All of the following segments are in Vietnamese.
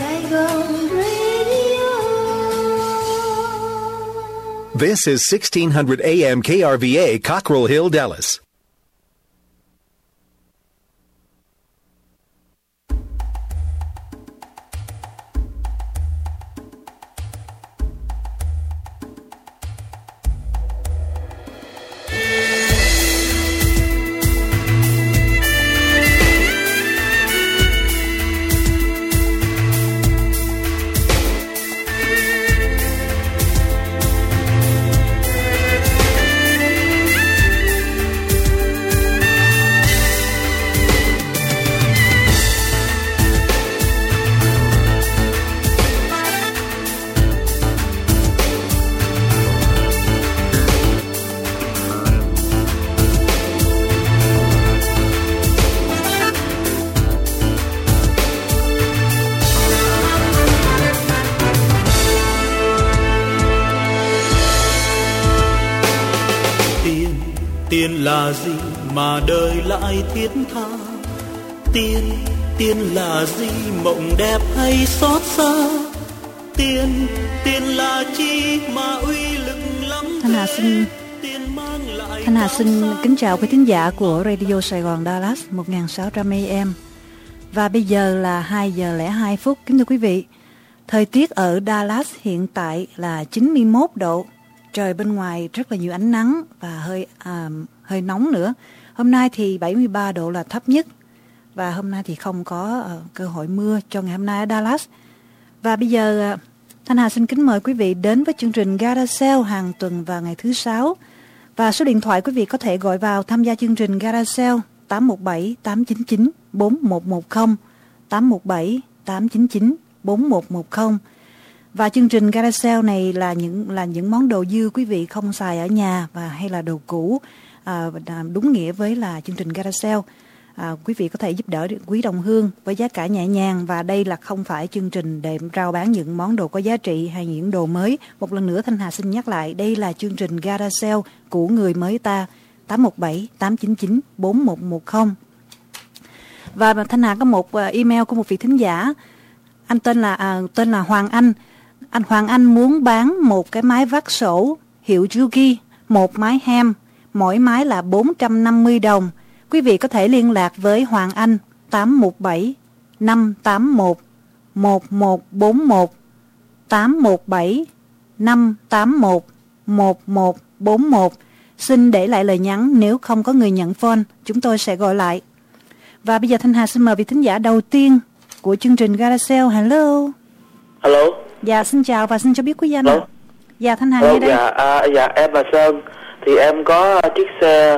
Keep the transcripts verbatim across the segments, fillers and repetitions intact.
Saigon Radio. This is sixteen hundred A M K R V A, Cockrell Hill, Dallas. Tiền là gì mà đời lại thiết tha? Tiền, tiền là gì mộng đẹp hay xót xa? Tiền, tiền là chi mà uy lực lắm? Thanh Hà xin Thanh Hà xin kính chào quý thính giả của Radio Sài Gòn Dallas một nghìn sáu trăm A M. Và bây giờ là hai giờ lẻ hai phút. Kính thưa quý vị, thời tiết ở Dallas hiện tại là chín mươi mốt độ. Trời bên ngoài rất là nhiều ánh nắng và hơi à, hơi nóng nữa. Hôm nay thì bảy mươi ba độ là thấp nhất. Và hôm nay thì không có uh, cơ hội mưa cho ngày hôm nay ở Dallas. Và bây giờ uh, Thanh Hà xin kính mời quý vị đến với chương trình Garage Sale hàng tuần vào ngày thứ sáu. Và số điện thoại quý vị có thể gọi vào tham gia chương trình Garage Sale tám một bảy tám chín chín bốn một một không, tám một bảy tám chín chín bốn một một không. Và chương trình Garage Sale này là những là những món đồ dư quý vị không xài ở nhà và hay là đồ cũ, à, đúng nghĩa với là chương trình Garage Sale. À, quý vị có thể giúp đỡ quý đồng hương với giá cả nhẹ nhàng, và đây là không phải chương trình để rao bán những món đồ có giá trị hay những đồ mới. Một lần nữa Thanh Hà xin nhắc lại, đây là chương trình Garage Sale của người mới ta, tám một bảy tám chín chín bốn một một không. Và Thanh Hà có một email của một vị thính giả, anh tên là à, tên là Hoàng Anh. Anh Hoàng Anh muốn bán một cái máy vắt sổ hiệu Juki, một máy ham, mỗi máy là bốn trăm năm mươi đồng. Quý vị có thể liên lạc với Hoàng Anh tám một bảy năm tám một một một bốn một, tám một bảy năm tám một một một bốn một. Xin để lại lời nhắn, nếu không có người nhận phone, chúng tôi sẽ gọi lại. Và bây giờ Thanh Hà xin mời vị thính giả đầu tiên của chương trình Garage Sale. Hello. Hello. Dạ, xin chào và xin cho biết quý danh ạ. Dạ, Thanh Hà Hello, nghe đây. Dạ, à, dạ, em là Sơn. Thì em có chiếc xe,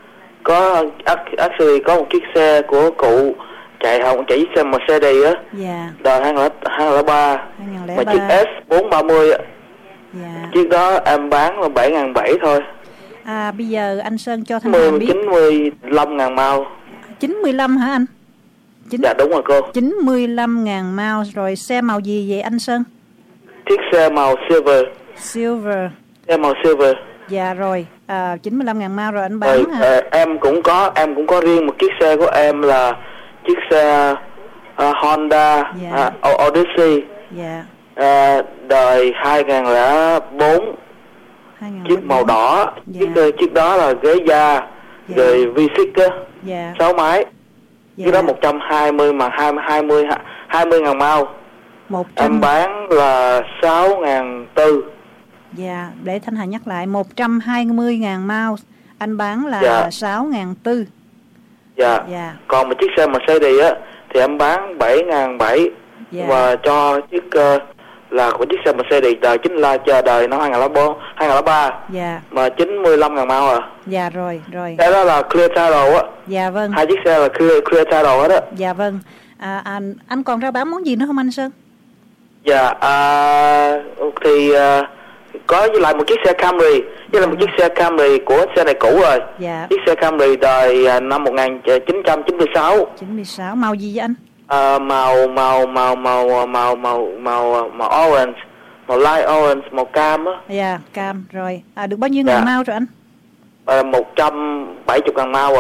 có actually có một chiếc xe của cụ chạy hồng, chạy chiếc xe Mercedes á. Dạ. Đời hai không không ba. Mà chiếc S bốn ba mươi á. Dạ. Chiếc đó em bán là bảy nghìn bảy trăm thôi. À, bây giờ anh Sơn cho Thanh Hà biết. chín mươi lăm ngàn mile. chín mươi lăm hả anh? chín... Dạ đúng rồi cô. chín mươi lăm ngàn mile. Rồi xe màu gì vậy anh Sơn? Chiếc xe màu silver. Silver. Xe màu silver. Dạ rồi, à, chín mươi lăm ngàn mile rồi anh bán rồi, hả? À, em cũng có em cũng có riêng một chiếc xe của em là chiếc xe uh, Honda yeah. uh, Odyssey. Dạ. Uh, đời hai không không bốn. Chiếc màu đỏ. Yeah. Chiếc chiếc đó là ghế da. Yeah. Rồi vê sáu á. Yeah. sáu máy. Yeah. Chiếc đó một trăm hai mươi mà hai mươi hai mươi ngàn mile. một trăm... Em bán là sáu nghìn bốn. Dạ, để Thanh Hà nhắc lại, một trăm hai mươi ngàn mile, anh bán là dạ. sáu nghìn bốn. Dạ. Dạ. Còn một chiếc xe Mercedes á thì em bán bảy nghìn bảy trăm. Dạ. Và cho chiếc uh, là của chiếc xe Mercedes đời chính là chờ đời năm hai không không không ba. Dạ. Mà chín mươi lăm ngàn mile à. Dạ rồi, rồi. Cái đó là clear title á. Dạ vâng. Hai chiếc xe là clear, clear title hết á. Dạ vâng. À, anh, anh còn ra bán món gì nữa không anh Sơn? Dạ, à, thì uh, có với lại một chiếc xe Camry, với lại một chiếc xe Camry của xe này cũ rồi. Dạ. Chiếc xe Camry đời năm một nghìn chín trăm chín mươi sáu. chín mươi sáu, màu gì vậy anh? À, màu màu màu màu màu màu màu màu orange, màu light orange, màu cam á. Dạ, cam rồi. À, được bao nhiêu ngàn mile rồi anh? À, một trăm bảy mươi ngàn mile rồi.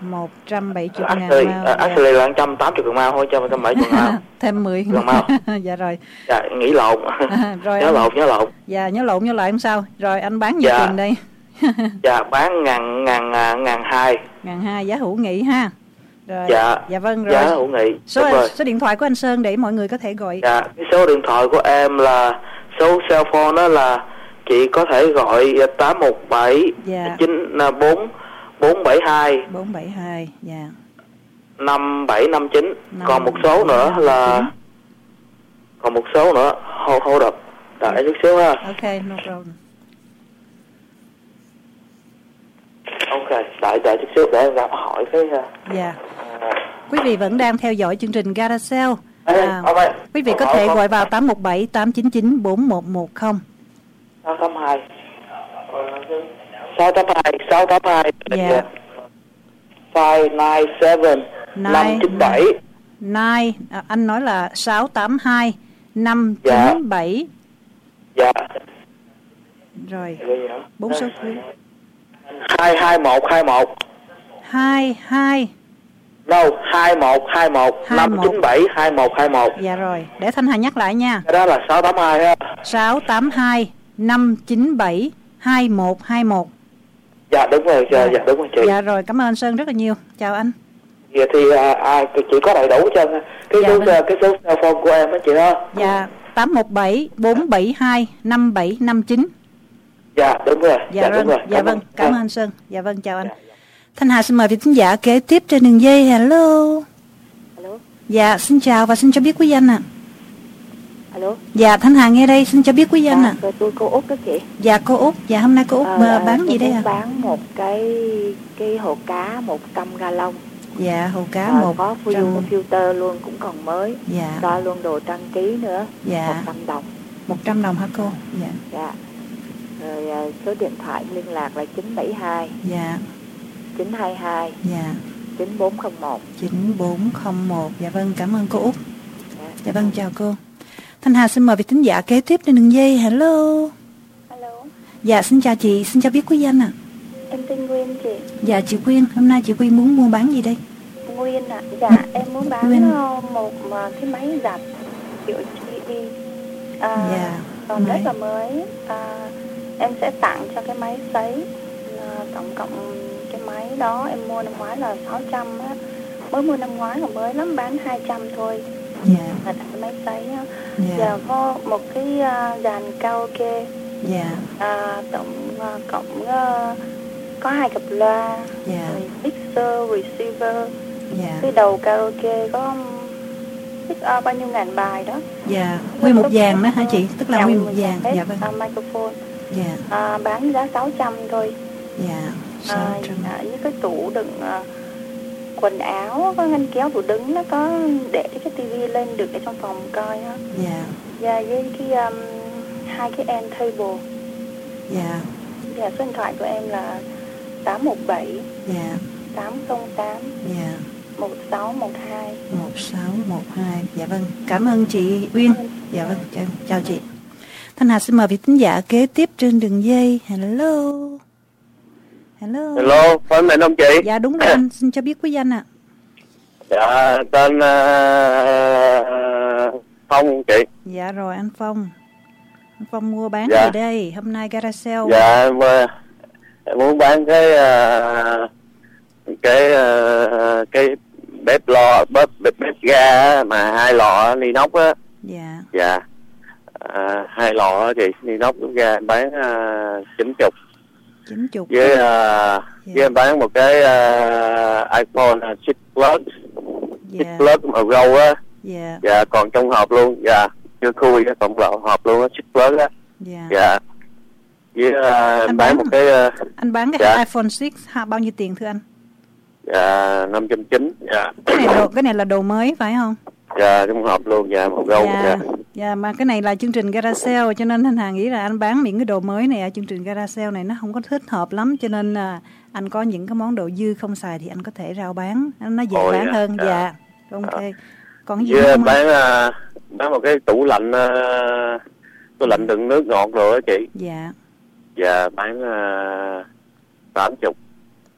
một trăm bảy mươi ngàn Ashley, mao. uh, Ashley là một trăm tám mươi mao thôi, cho một trăm bảy mươi mao. Thêm mười mao. Dạ rồi. Dạ, nghĩ lộn. À, rồi nhớ anh... lộn, nhớ lộn. Dạ, nhớ lộn nhớ lại không sao. Rồi anh bán nhiêu dạ. tiền đây? Dạ, bán ngàn ngàn ngàn hai. Ngàn hai giá hữu nghị ha. Rồi. Dạ. Dạ vâng rồi. Giá hữu nghị. Số anh, số điện thoại của anh Sơn để mọi người có thể gọi. Dạ, cái số điện thoại của em là số cell phone đó là chị có thể gọi tám một bảy chín bốn bốn bảy hai bốn bảy hai. Dạ. năm bảy năm chín. Còn một số nữa là còn một số nữa hold hold up. Đợi chút xíu ha. Ok, no problem. Ok, đợi đợi chút xíu để em ra hỏi cái. Dạ. À. Quý vị vẫn đang theo dõi chương trình Garacel. À, okay. Quý vị có thể gọi vào tám một bảy tám chín chín bốn một một không. sáu tám hai sáu tám hai sáu tám hai. Dạ. Five nine seven năm chín bảy. Nine, à, anh nói là sáu tám hai năm chín bảy. Dạ. Rồi. Bốn số cuối. Hai hai một hai một. Hai hai. Đâu, hai một hai một năm chín bảy hai một hai một. Dạ rồi, để Thanh Hà nhắc lại nha. Cái đó là sáu tám hai ha. sáu tám hai năm chín bảy hai một hai một. Dạ đúng rồi, dạ, dạ đúng rồi chị. Dạ rồi, cảm ơn anh Sơn rất là nhiều. Chào anh. Dạ thì à, à, chị có đầy đủ cho cái dạ, số vâng. cái số cell phone của em á chị đó. Dạ, tám một bảy bốn bảy hai năm bảy năm chín. Dạ đúng rồi. Dạ, dạ vâng, đúng rồi. Dạ vâng, cảm ơn anh Sơn. Dạ vâng, chào anh. Dạ, dạ. Thanh Hà xin mời vị thính giả kế tiếp trên đường dây. Hello. Hello. Dạ, xin chào và xin cho biết quý danh ạ. À. Alo. Dạ, Thanh Hà nghe đây, xin cho biết quý danh ạ. À, tôi cô Út đó chị. Dạ, cô Út. Dạ, hôm nay cô Út à, bán gì đây ạ? À? Bán một cái cái hồ cá một trăm gallon. Dạ, hồ cá à, một có trăm... filter luôn cũng còn mới. Dạ. Đo luôn đồ trang trí nữa. Dạ. một trăm đồng. một trăm đồng hả cô? Dạ. Dạ. Rồi số điện thoại liên lạc là chín bảy hai. Dạ. chín hai hai. Dạ. chín bốn không một. chín bốn không một. Dạ vâng, cảm ơn cô Út. Dạ, dạ vâng, chào cô. Thanh Hà xin mời vị thính giả kế tiếp trên đường dây. Hello. Hello. Dạ, xin chào chị, xin cho biết quý danh ạ. À. Em tên Nguyên chị. Dạ, chị Quyên, hôm nay chị Quyên muốn mua bán gì đây? Nguyên ạ. À. Dạ, em muốn bán Nguyên. một cái máy giặt kiểu gi đi. À, dạ. Còn máy. Rất là mới. À, em sẽ tặng cho cái máy sấy. À, tổng cộng cái máy đó em mua năm ngoái là sáu trăm á. Mới mua năm ngoái là mới lắm, bán hai trăm thôi. Dạ. Là cái máy sấy á. Dạ. Giờ có một cái uh, dàn karaoke. Dạ. À, tổng uh, cộng uh, có hai cặp loa. Dạ. Rồi mixer, receiver. Dạ. Cái đầu karaoke có biết uh, bao nhiêu ngàn bài đó. Dạ. Nguyên một dàn đó hả chị? Tức là nguyên một dàn. Dạ vâng. Uh, microphone. Dạ. À, bán giá sáu trăm thôi. Dạ. sáu trăm. À, với cái tủ đựng uh, quần áo, có ngăn kéo tủ đứng, nó có để cái tivi lên được ở trong phòng coi á. Dạ. Và với cái um, hai cái end table. Dạ. Dạ, số điện thoại của em là tám một bảy. Dạ. tám không tám. Dạ. một sáu một hai. một sáu một hai. Dạ vâng, cảm ơn chị Uyên. Dạ vâng, chào, chào chị. Thanh Hà xin mời vị thính giả kế tiếp trên đường dây. Hello. Hello. Hello, phải mình không chị? Dạ đúng rồi anh, xin cho biết quý danh ạ. À. Dạ, tên uh, Phong chị. Dạ rồi anh Phong. Anh Phong mua bán dạ. gì đây? Hôm nay Garacel. Dạ, em, em muốn bán cái uh, cái uh, cái bếp lò, bếp bếp, bếp ga mà hai lò inox á. Dạ. Dạ. Uh, hai lò chị, inox ga bán uh, chín mươi. chín mươi. Với uh, yeah. với em bán một cái uh, iPhone uh, sáu Plus. Yeah. sáu Plus màu gâu á. Dạ. Dạ, còn trong hộp luôn. Dạ, chưa khui cái còn lọ hộp luôn á, sáu Plus á. Dạ. Dạ. Với uh, bán, bán một cái uh, anh bán cái dạ. iPhone sáu ha, bao nhiêu tiền thưa anh? Dạ, năm trăm chín mươi. Dạ. Cái này đồ, cái này là đồ mới phải không? Dạ, trong hộp luôn, dạ, màu gâu. Dạ. Dạ. Dạ, mà cái này là chương trình Garacel, cho nên anh Hà nghĩ là anh bán những cái đồ mới này ở chương trình Garacel này nó không có thích hợp lắm, cho nên là anh có những cái món đồ dư không xài thì anh có thể rao bán, nó dễ Ôi bán dạ. hơn. Dạ. Dạ. Ok. À. Còn cái gì yeah, không? Bán uh, bán một cái tủ lạnh uh, tủ lạnh đựng nước ngọt rồi đó chị. Dạ. Dạ, bán uh, tám mươi.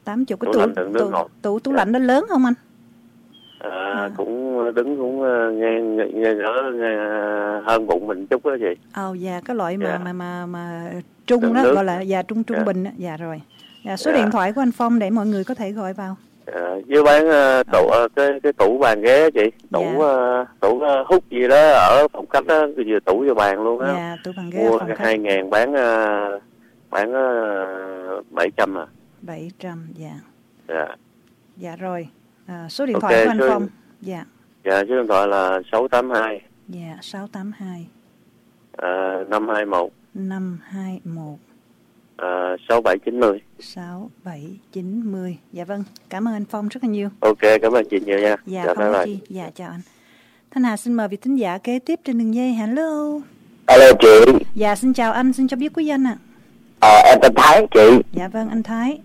tám mươi cái tủ tủ, tủ, tủ tủ lạnh nó lớn không anh? À, à. Cũng đứng cũng nghe nghe ngỡ hơn bụng mình chút đó chị. Ồ oh, dạ cái loại mà yeah. mà mà mà trung Đừng đó nước. Gọi là dạ trung trung yeah. bình đó. Dạ rồi. Dạ, số yeah. điện thoại của anh Phong để mọi người có thể gọi vào. À, với bán uh, tủ uh, cái cái tủ bàn ghế chị, tủ yeah. uh, tủ uh, hút gì đó ở phòng khách đó, vừa tủ vừa bàn luôn á. Dạ, tủ bàn ghế mua hai ngàn bán uh, bán bảy trăm à. Bảy trăm dạ. Dạ. Dạ rồi. À, số điện okay, thoại của anh số... Phong. Dạ. Dạ, số điện thoại là sáu tám hai. Dạ, sáu tám hai. À, năm hai mốt. Năm hai mốt. À, sáu bảy chín mươi. Sáu bảy chín mươi. Dạ vâng, cảm ơn anh Phong rất là nhiều. Ok, cảm ơn chị nhiều nha. Dạ, dạ không có chi. Dạ, chào anh. Thanh Hà xin mời vị thính giả kế tiếp trên đường dây. Hello. Hello chị. Dạ, xin chào anh, xin cho biết quý danh ạ. À. Ờ, em tên Thái chị. Dạ vâng, anh Thái.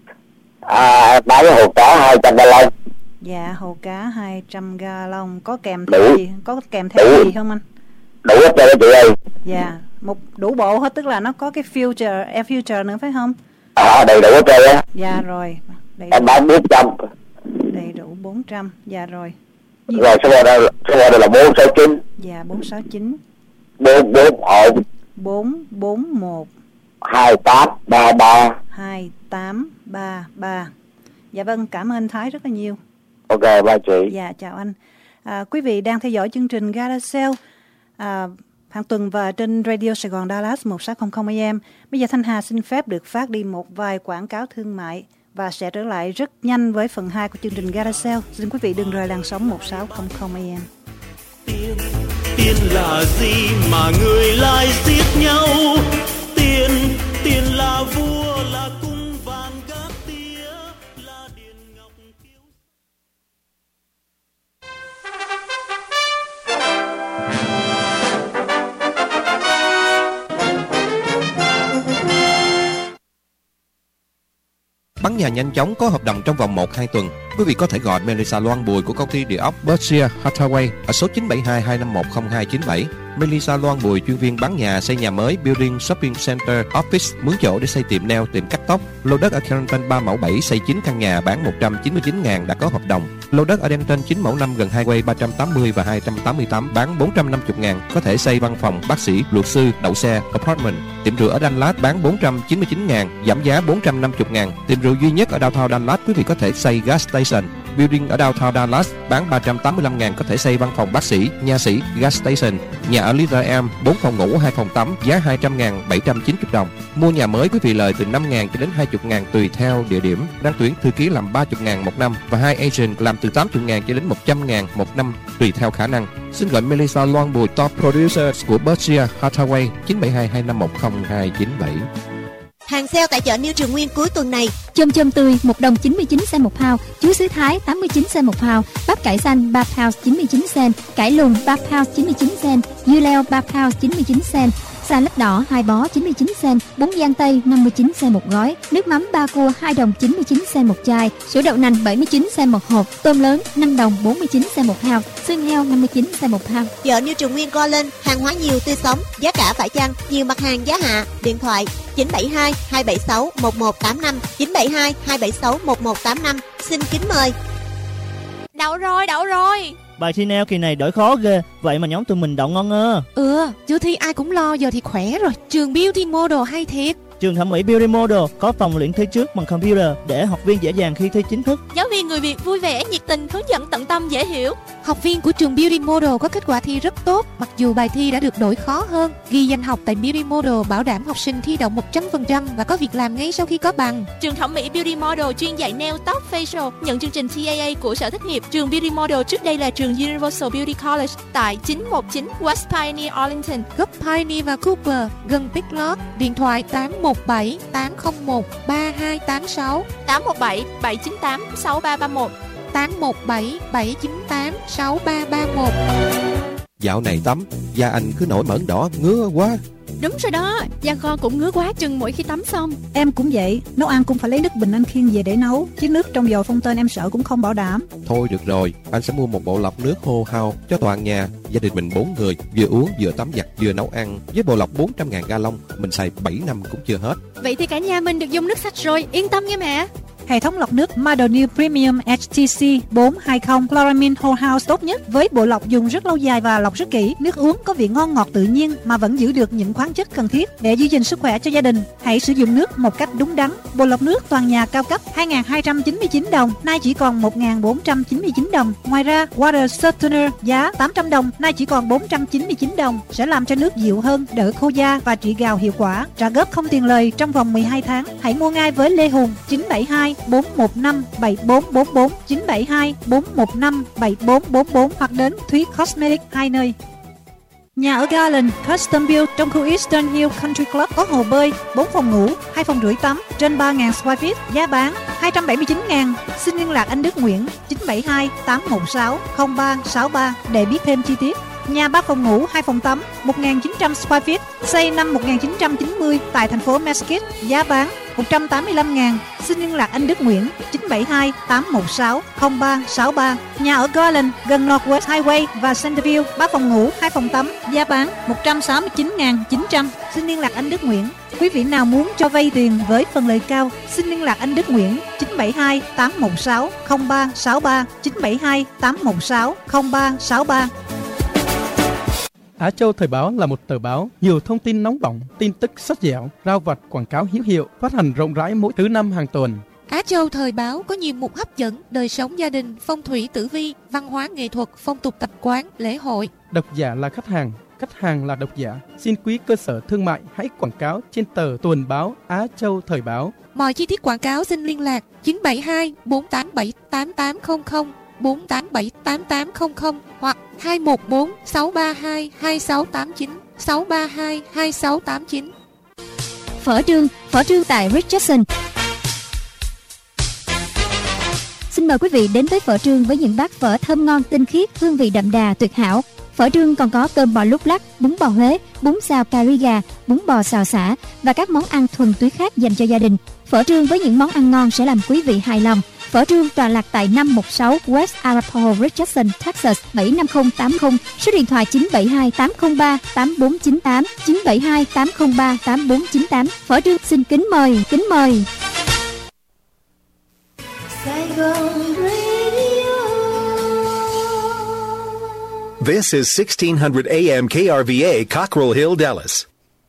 À, bán hồ cá hai trăm ga lông. Dạ, hồ cá hai trăm ga lông. Có kèm theo đủ. gì? Có kèm theo đủ. gì không anh? Đủ hết trơn đó chị ơi. Dạ, một đủ bộ hết, tức là nó có cái filter, air filter nữa phải không? À, đầy đủ hết trơn á. Dạ rồi. Đầy em bán bốn trăm. Đầy đủ bốn trăm, dạ rồi. Gì rồi, số đây, số đây là bốn sáu chín. Dạ, bốn sáu chín. bốn bốn một. bốn bốn một. hai tám ba ba. hai tám ba ba. Dạ vâng, cảm ơn Thái rất là nhiều. Ok, bye chị. Dạ, chào anh. À, quý vị đang theo dõi chương trình Gala Sale à, hàng tuần và trên Radio Sài Gòn Dallas một sáu không không A M. Bây giờ Thanh Hà xin phép được phát đi một vài quảng cáo thương mại và sẽ trở lại rất nhanh với phần hai của chương trình Gala Sale. Xin quý vị đừng rời làn sóng một sáu không không A M. Tiền, tiền là gì mà người lại giết nhau? Tiền, tiền là vua, là cung vàng gác tía, là điện ngọc kiêu. Bán nhà nhanh chóng có hợp đồng trong vòng một hai tuần. Quý vị có thể gọi Melissa Loan Bùi của công ty địa ốc Berkshire Hathaway ở số chín bảy hai hai năm một không hai chín bảy. Melissa Loan Bùi chuyên viên bán nhà, xây nhà mới, building, shopping center, office, mướn chỗ để xây tiệm nail, tiệm cắt tóc. Lô đất ở Carrington ba mẫu bảy xây chín căn nhà bán một trăm chín mươi chín ngàn đã có hợp đồng. Lô đất ở Denton chín mẫu năm gần highway ba trăm tám mươi và hai trăm tám mươi tám bán bốn trăm năm mươi ngàn, có thể xây văn phòng, bác sĩ, luật sư, đậu xe, apartment. Tiệm rượu ở Dallas bán bốn trăm chín mươi chín ngàn, giảm giá bốn trăm năm mươi ngàn. Tiệm rượu duy nhất ở downtown Dallas quý vị có thể xây gas station. Building ở downtown Dallas bán ba trăm tám mươi lăm ngàn, có thể xây văn phòng bác sĩ, nha sĩ, gas station. Nhà ở Little Elm bốn phòng ngủ, hai phòng tắm, giá hai trăm ngàn, bảy trăm chín mươi đồng. Mua nhà mới quý vị lời từ năm ngàn cho đến hai mươi ngàn tùy theo địa điểm. Đang tuyển thư ký làm ba mươi ngàn một năm và hai agent làm từ tám mươi ngàn cho đến một trăm ngàn một năm tùy theo khả năng. Xin gọi Melissa Loan Bùi, top producer của Berkshire Hathaway chín bảy hai hai năm một không hai chín bảy. Hàng sale tại chợ New Trường Nguyên cuối tuần này: chôm chôm tươi một đồng chín mươi chín cent một pound, chuối sứ Thái tám mươi chín cent một pound, bắp cải xanh ba pound chín mươi chín cent, cải lùn ba pound chín mươi chín cent, dưa leo ba pound chín mươi chín cent, xà lách đỏ hai bó chín mươi chín cent, bún giang tây năm mươi chín cent một gói, nước mắm ba cua hai đồng chín mươi chín cent một chai, sữa đậu nành bảy mươi chín cent một hộp, tôm lớn năm đồng bốn mươi chín cent một pound, xương heo năm mươi chín cent một pound. Chợ New Trường Nguyên co lên, hàng hóa nhiều tươi sống, giá cả phải chăng, nhiều mặt hàng giá hạ. Điện thoại chín bảy hai hai bảy sáu một một tám năm, chín bảy hai hai bảy sáu một một tám năm. Xin kính mời. Đậu rồi, đậu rồi. Bài thi neo kỳ này đổi khó ghê. Vậy mà nhóm tụi mình đậu ngon ơ. Ừ, chưa thi ai cũng lo, giờ thì khỏe rồi. Trường Beauty Model hay thiệt. Trường thẩm mỹ Beauty Model có phòng luyện thi trước bằng computer để học viên dễ dàng khi thi chính thức. Giáo viên người Việt vui vẻ, nhiệt tình, hướng dẫn tận tâm, dễ hiểu. Học viên của trường Beauty Model có kết quả thi rất tốt, mặc dù bài thi đã được đổi khó hơn. Ghi danh học tại Beauty Model bảo đảm học sinh thi đậu một trăm phần trăm và có việc làm ngay sau khi có bằng. Trường thẩm mỹ Beauty Model chuyên dạy nail, tóc, facial, nhận chương trình T A A của Sở Thất nghiệp. Trường Beauty Model trước đây là trường Universal Beauty College tại chín một chín West Pioneer, Arlington, gấp Pioneer và Cooper, gần Big Lots. Điện thoại tám một bảy tám không một ba hai tám sáu, tám một bảy bảy chín tám sáu ba ba một, tám một bảy bảy chín tám sáu ba ba một. Dạo này tắm, da anh cứ nổi mẩn đỏ ngứa quá. Đúng rồi đó, da con cũng ngứa quá chừng mỗi khi tắm xong. Em cũng vậy, nấu ăn cũng phải lấy nước bình anh Khiên về để nấu, chứ nước trong vòi phong tên em sợ cũng không bảo đảm. Thôi được rồi, anh sẽ mua một bộ lọc nước hô hao cho toàn nhà. Gia đình mình bốn người, vừa uống vừa tắm giặt vừa nấu ăn. Với bộ lọc bốn trăm ngàn gallon, mình xài bảy năm cũng chưa hết. Vậy thì cả nhà mình được dùng nước sạch rồi, yên tâm nghe mẹ. Hệ thống lọc nước Mardonil Premium H T C bốn trăm hai mươi Chloramine Whole House tốt nhất với bộ lọc dùng rất lâu dài và lọc rất kỹ. Nước uống có vị ngon ngọt tự nhiên mà vẫn giữ được những khoáng chất cần thiết để giữ gìn sức khỏe cho gia đình. Hãy sử dụng nước một cách đúng đắn. Bộ lọc nước toàn nhà cao cấp hai nghìn hai trăm chín mươi chín đồng, nay chỉ còn một nghìn bốn trăm chín mươi chín đồng. Ngoài ra, Water Softener giá tám trăm đồng, nay chỉ còn bốn trăm chín mươi chín đồng, sẽ làm cho nước dịu hơn, đỡ khô da và trị gào hiệu quả. Trả góp không tiền lời trong vòng mười hai tháng. Hãy mua ngay với Lê Hùng chín bảy hai bốn một năm bảy bốn bốn bốn, chín bảy hai bốn một năm bảy bốn bốn bốn hoặc đến Thúy Cosmetics hai nơi. Nhà ở Garland Custom Build trong khu Eastern Hill Country Club có hồ bơi, bốn phòng ngủ, hai phòng rưỡi tắm, trên ba nghìn square feet, giá bán hai trăm bảy mươi chín nghìn. Xin liên lạc anh Đức Nguyễn chín bảy hai tám một sáu không ba sáu ba để biết thêm chi tiết. Nhà ba phòng ngủ, hai phòng tắm, một nghìn chín trăm square feet, xây năm một nghìn chín trăm chín mươi tại thành phố Mesquite, giá bán một trăm tám mươi lăm nghìn. Xin liên lạc anh Đức Nguyễn chín bảy hai tám một sáu không ba sáu ba. Nhà ở Garland gần Northwest Highway và Centerville, ba phòng ngủ, hai phòng tắm, giá bán một trăm sáu mươi chín nghìn chín trăm. Xin liên lạc anh Đức Nguyễn. Quý vị nào muốn cho vay tiền với phần lời cao, xin liên lạc anh Đức Nguyễn chín bảy hai tám một sáu không ba sáu ba, chín bảy hai tám một sáu không ba sáu ba. Á Châu Thời báo là một tờ báo nhiều thông tin nóng bỏng, tin tức sắc dẻo, rao vặt, quảng cáo hữu hiệu, phát hành rộng rãi mỗi thứ năm hàng tuần. Á Châu Thời báo có nhiều mục hấp dẫn, đời sống gia đình, phong thủy tử vi, văn hóa nghệ thuật, phong tục tập quán, lễ hội. Độc giả là khách hàng, khách hàng là độc giả. Xin quý cơ sở thương mại hãy quảng cáo trên tờ tuần báo Á Châu Thời báo. Mọi chi tiết quảng cáo xin liên lạc chín bảy hai bốn tám bảy tám tám không không, bốn tám bảy tám tám không không hoặc hai một bốn sáu ba hai hai sáu tám chín, sáu ba hai hai sáu tám chín. Phở Trương, phở trương tại Richardson. Xin mời quý vị đến với Phở Trương với những bát phở thơm ngon tinh khiết, hương vị đậm đà tuyệt hảo. Phở Trương còn có cơm bò lúc lắc, bún bò Huế, bún xào cà ri gà, bún bò xào xả và các món ăn thuần túy khác dành cho gia đình. Phở Trương với những món ăn ngon sẽ làm quý vị hài lòng. Phở Trương tọa lạc tại năm một sáu West Arapahoe, Richardson, Texas bảy năm không tám không. Số điện thoại chín bảy hai tám không ba tám bốn chín tám, chín bảy hai tám không ba tám bốn chín tám. Phở Trương xin kính mời, kính mời. This is sixteen hundred A M K R V A, Cockrell Hill, Dallas.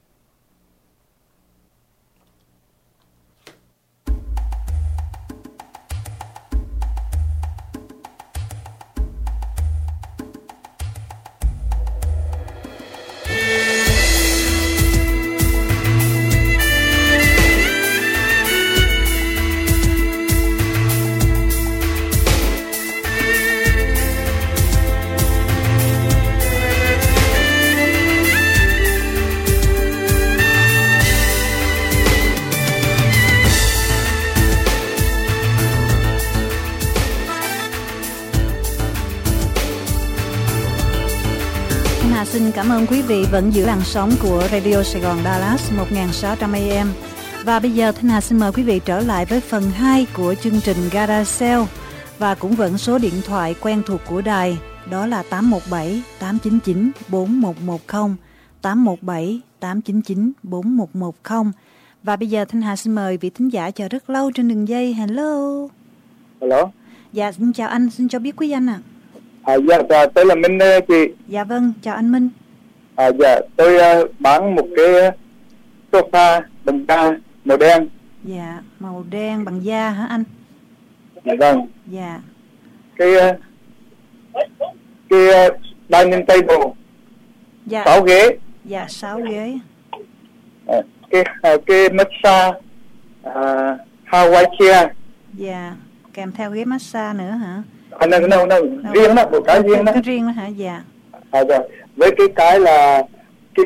Xin cảm ơn quý vị vẫn giữ làn sóng của Radio Sài Gòn Dallas một nghìn sáu trăm A M. Và bây giờ Thanh Hà xin mời quý vị trở lại với phần hai của chương trình Garage Sale. Và cũng vẫn số điện thoại quen thuộc của đài, đó là tám một bảy tám chín chín bốn một một không, tám một bảy tám chín chín bốn một một không. Và bây giờ Thanh Hà xin mời vị thính giả chờ rất lâu trên đường dây. Hello. Hello. Dạ, xin chào anh, xin cho biết quý anh ạ. À, dạ, dạ, tôi là Minh chị. Dạ vâng, chào anh Minh. À, dạ, tôi uh, bán một cái sofa bằng da màu đen. Dạ, màu đen bằng da hả anh? Dạ vâng. Dạ. Cái uh, cái uh, dining table. Dạ. Sáu ghế. Dạ, sáu ghế. À, cái uh, cái massage uh, Hawaii chair. Dạ, kèm theo ghế massage nữa hả? À, no, no, no, riêng đó, một cái riêng đó. Cái riêng đó hả? Dạ. À, dạ. Với cái cái là cái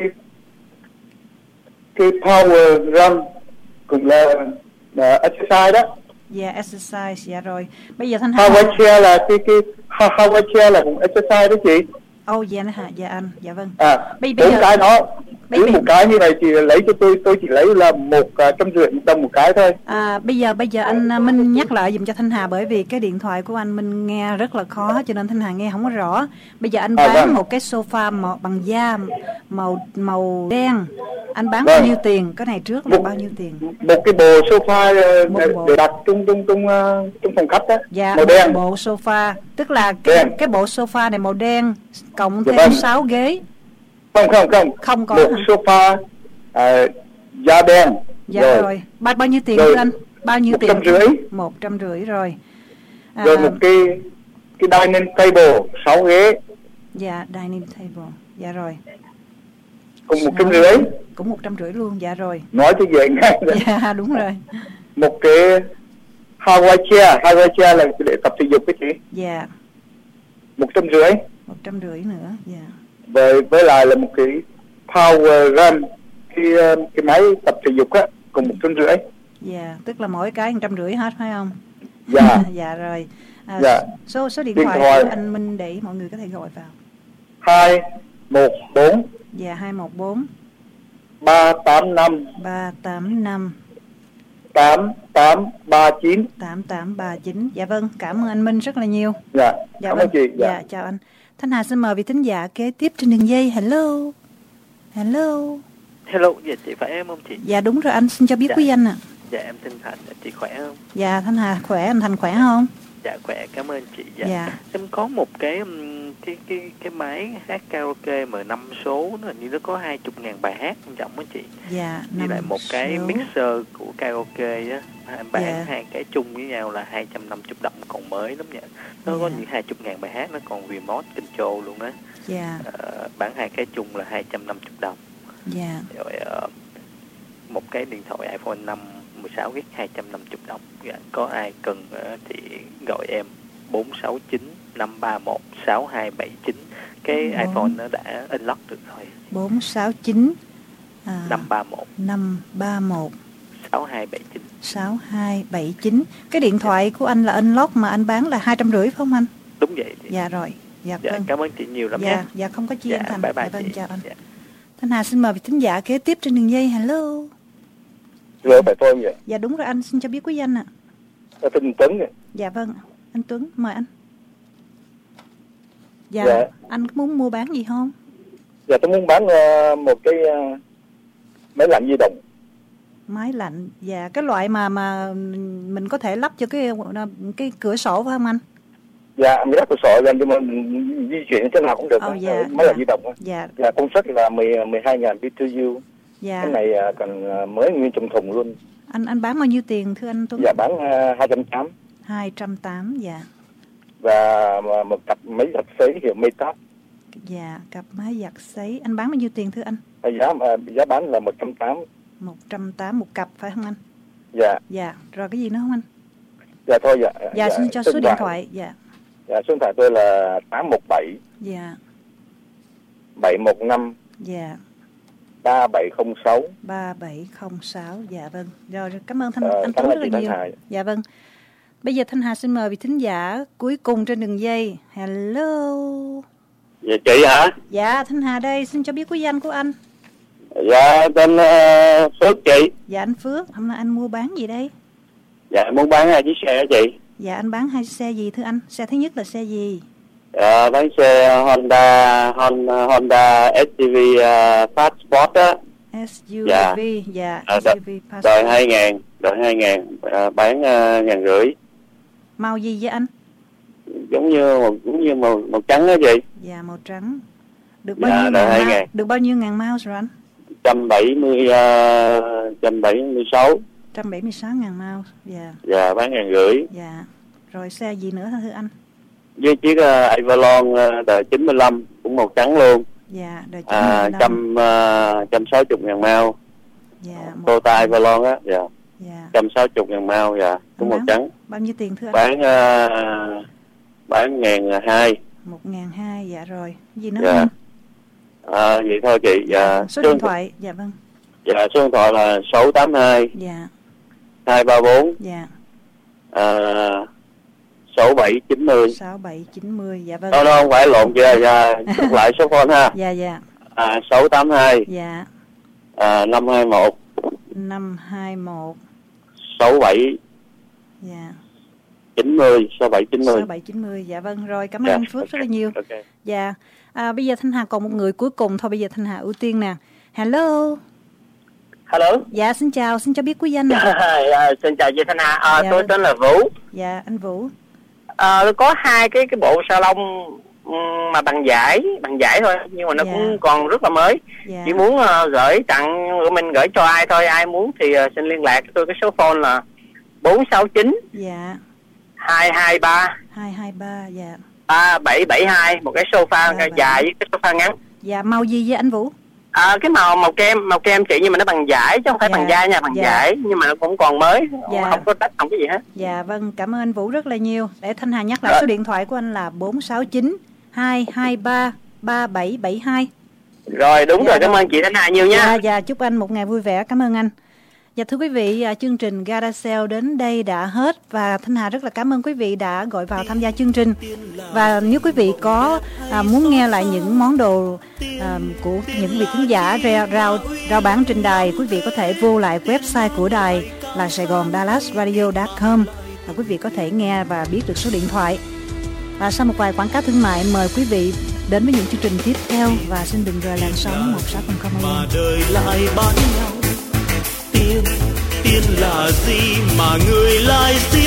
cái power run cũng là, là exercise đó. Dạ, yeah, exercise, dạ rồi. Bây giờ Thanh Hà... Hawaii chair là cái cái Hawaii chair là cũng exercise đó chị. Ồ, oh, dạ hả? Dạ anh, dạ vâng. À, bây, bốn bây giờ... cái đó. Cứ bây... một cái như này chị lấy cho tôi, tôi chỉ lấy là một trăm rưỡi một đồng một cái thôi. À, bây giờ bây giờ anh Minh nhắc lại dùm cho Thanh Hà, bởi vì cái điện thoại của anh Minh nghe rất là khó cho nên Thanh Hà nghe không có rõ. Bây giờ anh à, bán vâng. một cái sofa màu, bằng da màu màu đen Anh bán vâng. bao nhiêu tiền? Cái này trước là một, bao nhiêu tiền? Một cái bộ sofa để, để đặt trong trong trong trong phòng khách đó. Dạ, màu đen. Bộ sofa, tức là cái, cái bộ sofa này màu đen cộng thêm vâng. sáu ghế. Không không không. Không có. Bộ hả? Sofa à, da đen. Dạ rồi. rồi. Bao bao nhiêu tiền rồi. Anh? Bao nhiêu một tiền? Một trăm rưỡi. Một trăm rưỡi rồi. À, rồi một cái cái dining table sáu ghế. Dạ, dining table. Dạ rồi. Cùng một trăm rưỡi. Cũng một trăm rưỡi luôn. Dạ rồi. Nói cho dễ nghe. Dạ đúng rồi. Một cái Hawaii chair, Hawaii chair là để tập thể dục cái chị. Dạ. Một trăm rưỡi. Một trăm rưỡi nữa. Dạ. Với với lại là một cái power run, cái cái máy tập thể dục á, cùng một trăm rưỡi. Dạ, tức là mỗi cái một trăm rưỡi hết phải không? Dạ. Dạ rồi. À, dạ. Số số điện, điện thoại, thoại của anh Minh để mọi người có thể gọi vào. Hai một bốn. Dạ hai một bốn. Ba tám năm. Ba tám năm. Tám tám ba chín. Tám tám ba chín. Dạ vâng, cảm ơn anh Minh rất là nhiều. Dạ. Dạ cảm vâng. ơn chị. Dạ. dạ chào anh. Thanh Hà xin mời vị thính giả kế tiếp trên đường dây. Hello. Hello. Hello, dạ chị phải em không chị? Dạ đúng rồi, anh xin cho biết dạ. quý danh ạ. À. Dạ em tên Thành, chị khỏe không? Dạ Thanh Hà khỏe, anh Thành khỏe không? Dạ khỏe, cảm ơn chị. Dạ. dạ. Em có một cái cái cái cái máy hát karaoke mà năm số, nó hình như nó có hai chục ngàn bài hát quan trọng đó chị. Dạ. Với lại một số. Cái mixer của karaoke á, em bán dạ. hai cái chung với nhau là hai trăm năm mươi đồng, còn mới lắm nha. Nó dạ. có những hai chục ngàn bài hát, nó còn remote control luôn á. Dạ. Uh, bán hai cái chung là hai trăm năm mươi đồng. Dạ. Rồi uh, một cái điện thoại iPhone năm mười sáu gi-ga-bai hai trăm năm mươi đồng. Dạ, có ai cần uh, thì gọi em bốn sáu chín năm ba một sáu hai bảy chín. Cái bốn iPhone nó đã unlock được rồi. bốn sáu chín à, năm ba một năm ba một sáu hai bảy chín. sáu hai bảy chín. Cái điện thoại của anh là unlock mà anh bán là hai trăm rưỡi phải không anh? Đúng vậy. Dạ rồi. Dạ, dạ vâng. Cảm ơn chị nhiều lắm dạ, nhé. Dạ không có chi dạ, anh Thành. Bye bye dạ, vâng, chị. chào anh. Dạ. Thanh Hà xin mời vị thính giả kế tiếp trên đường dây. Hello. Rồi phải tôi không vậy? Dạ đúng rồi, anh xin cho biết quý danh ạ. À. Tên Tuấn vậy. Dạ vâng, anh Tuấn mời anh. Dạ, dạ. Anh có muốn mua bán gì không? Dạ tôi muốn bán uh, một cái uh, máy lạnh di động. Máy lạnh, dạ cái loại mà mà mình có thể lắp cho cái cái cửa sổ phải không anh? Dạ, mình lắp cửa sổ ra nhưng mà mình di chuyển thế nào cũng được. Oh, dạ, máy dạ. lạnh di động. Dạ. Dạ, công suất là mười hai nghìn bê tê u. Dạ. Cái này uh, còn uh, mới nguyên trong thùng luôn. Anh anh bán bao nhiêu tiền thưa anh Tuấn? Dạ bán uh, hai trăm tám. hai trăm tám, dạ. Và một cặp máy giặt sấy hiệu Maytag. Dạ, cặp máy giặt sấy. Anh bán bao nhiêu tiền thưa anh? Giá giá bán là một trăm tám. một trăm tám một cặp phải không anh? Dạ. Dạ, rồi cái gì nữa không anh? Dạ thôi dạ. Dạ, dạ xin cho số điện thoại. Dạ. Dạ số điện thoại tôi là tám một bảy. Dạ. bảy một năm. Dạ. ba bảy không sáu. ba bảy không sáu. Dạ vâng. Rồi cảm ơn Thanh ờ, anh Tuấn rất là nhiều. Dạ vâng. Bây giờ Thanh Hà xin mời vị thính giả cuối cùng trên đường dây. Hello. Dạ chị hả? Dạ Thanh Hà đây, xin cho biết quý danh của anh. Dạ tên uh, Phước chị. Dạ anh Phước, hôm nay anh mua bán gì đây? Dạ muốn bán hai chiếc xe đó chị. Dạ anh bán hai xe gì thưa anh? Xe thứ nhất là xe gì? Dạ bán xe Honda Honda, Honda ét u vê uh, Passport á. ét u vê, dạ, dạ. ét u vê Passport. Đời hai ngàn, đời hai ngàn, uh, bán uh, ngàn rưỡi. Màu gì vậy anh? Giống như màu, giống như màu, màu trắng đó chị. Dạ màu trắng. Được bao dạ, nhiêu ngàn mao? Được bao nhiêu ngàn mao rồi anh? một trăm bảy mươi, uh, một trăm bảy mươi sáu. một trăm bảy mươi sáu ngàn mao. Dạ. Dạ bán ngàn rưỡi. Dạ. Rồi xe gì nữa thưa anh? Với chiếc uh, Avalon uh, đời chín mươi lăm cũng màu trắng luôn. Dạ, đời chín mươi lăm. À, trăm uh, trăm sáu mươi ngàn mao. Dạ. Toyota Avalon á, dạ. Dạ. Trăm sáu mươi ngàn mao, dạ, cũng màu trắng. Bao nhiêu tiền thưa anh? Bán uh, bán ngàn hai. Một ngàn hai, dạ rồi. Gì nữa dạ. không? À, vậy thôi chị. Dạ. Số điện thoại, dạ vâng. Dạ, số điện thoại là sáu tám hai. Dạ. hai ba bốn. Dạ. À, sáu bảy chín mươi. sáu bảy chín mươi, dạ vâng. Đó, đó không phải lộn chưa, dạ, nhắc lại số phone ha. Dạ, dạ. À, sáu tám hai. Dạ. À, năm hai một. năm hai một. sáu bảy. Dạ. chín mươi, sáu bảy chín mươi. sáu bảy chín mươi, dạ vâng. Rồi, cảm ơn dạ, anh Phước okay, rất là nhiều. Okay. Dạ. À, bây giờ Thanh Hà còn một người cuối cùng thôi, bây giờ Thanh Hà ưu tiên nè. Hello. Hello. Dạ, xin chào, xin cho biết quý danh ạ. À, xin chào chị Thanh Hà. À, dạ. Tôi tên là Vũ. Dạ, anh Vũ. À, có hai cái cái bộ salon mà bằng vải, bằng vải thôi, nhưng mà nó dạ. cũng còn rất là mới. Dạ. Chỉ muốn uh, gửi tặng, mình gửi cho ai thôi, ai muốn thì uh, xin liên lạc tôi, cái số phone là bốn sáu chín dạ hai hai ba hai hai ba dạ ba bảy bảy hai, một cái sofa dạ, dài với cái sofa ngắn. Dạ, màu gì vậy anh Vũ? À, cái màu màu kem, màu kem chị, nhưng mà nó bằng vải chứ không phải dạ. bằng da nha, bằng dạ. vải, nhưng mà nó cũng còn mới, dạ. không có tách, không có gì hết. Dạ vâng, cảm ơn anh Vũ rất là nhiều. Để Thanh Hà nhắc lại, rồi. Số điện thoại của anh là bốn sáu chín hai hai ba ba bảy bảy hai. Rồi đúng dạ, rồi, cảm ơn chị Thanh Hà nhiều nha. Dạ, dạ, chúc anh một ngày vui vẻ, cảm ơn anh. Dạ thưa quý vị, chương trình Garage Sale đến đây đã hết và Thanh Hà rất là cảm ơn quý vị đã gọi vào tham gia chương trình. Và nếu quý vị có à, muốn nghe lại những món đồ à, của những vị khán giả rao, rao, rao bán trên đài, quý vị có thể vô lại website của đài là sài gòn dallas radio chấm com và quý vị có thể nghe và biết được số điện thoại. Và sau một vài quảng cáo thương mại, mời quý vị đến với những chương trình tiếp theo và xin đừng rời làn sóng một sáu không không. Mà đời lại bán nhau. Tiền, tiền là gì mà người lại gì?